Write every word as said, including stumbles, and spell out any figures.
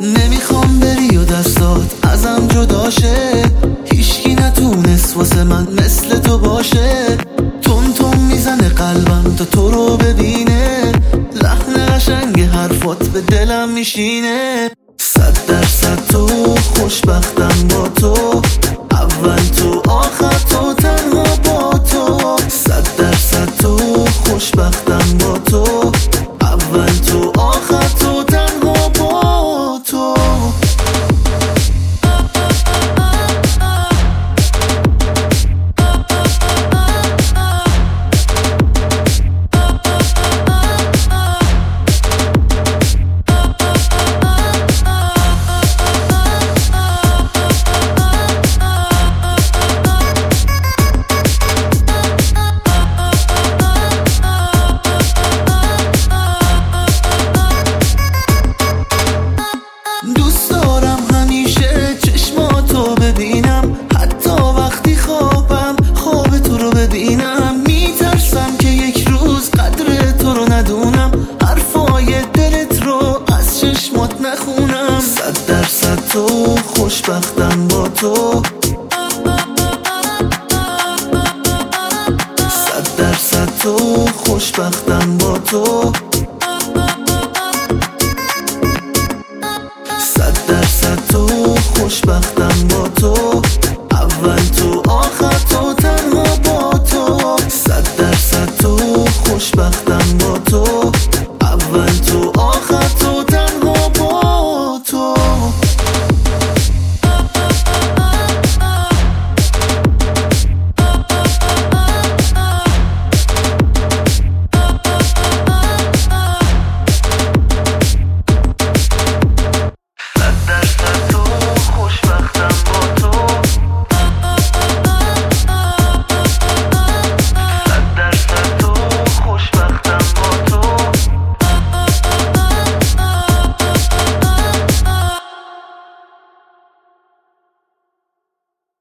نمیخوام بری و دستات ازم جدا شه، هیچکی نتونست واسه من مثل تو باشه. تون تون میزنه قلبم تا تو رو ببینه، لحن قشنگ حرفات به دلم میشینه. صد درصد تو خوشبختم با تو، اول تو آخر تو تنها با تو. صد درصد تو خوشبختم با تو، اول تو آخر تو تنها با تو. دوست دارم همیشه چشماتو ببینم، حتی وقتی خوابم خواب تو رو ببینم. میترسم که یک روز قدر تو رو ندونم، حرفای دلت رو از چشمات نخونم. صد درصد تو خوشبختم با تو، صد درصد تو خوشبختم با تو، صد درصد تو خوشبختم